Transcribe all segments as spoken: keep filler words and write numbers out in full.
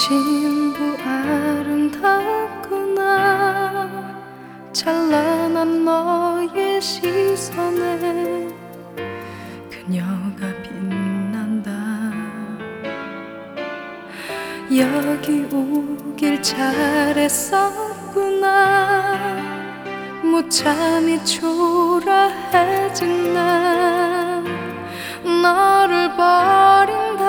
당신도 아름답구나. 찬란한 너의 시선에 그녀가 빛난다. 여기 오길 잘했었구나. 무참히 초라해진 난 너를 버린다.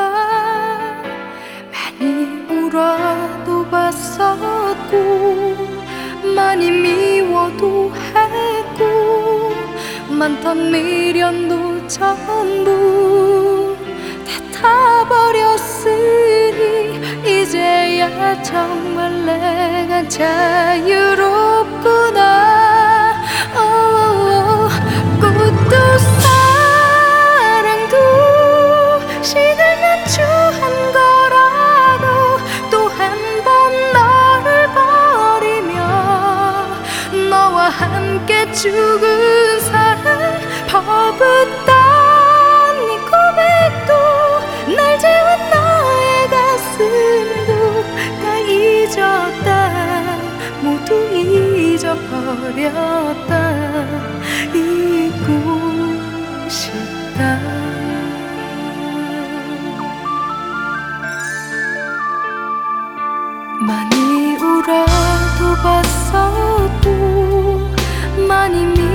많이 울어도 봤었고 많이 미워도 했고 많던 미련도 전부 다 타버렸으니 이제야 정말 내가 자유롭구나. 오, 꽃도 사랑도 시들면 추한 거라고 또 한 번 너를 버리며 너와 함께 죽은 사랑 퍼붓던 네 고백도 날 재운 너의 가슴도 다 잊었다. 모두 잊어버렸다. 잊고 싶다. 많이 울어도 봤어도 많이 미